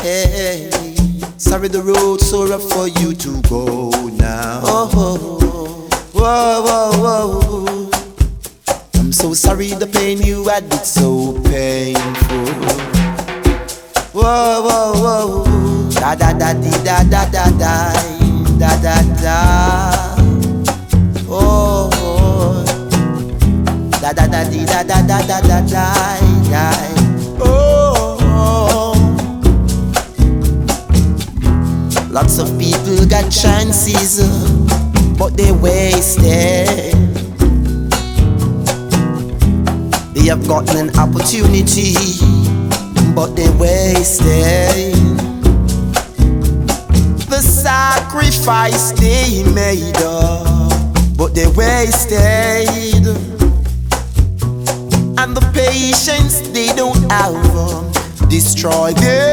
Hey, sorry the road's so rough for you to go now. Oh, whoa, whoa, whoa. I'm so sorry the pain you had, it's so painful. Whoa, whoa, whoa. Da da da dee da da da da da da da. Oh, da da da dee da da da da da da. Oh, lots of people got chances, but they wasted. They have gotten an opportunity, but they wasted. The sacrifice they made, but they wasted. And the patience they don't have, destroy them.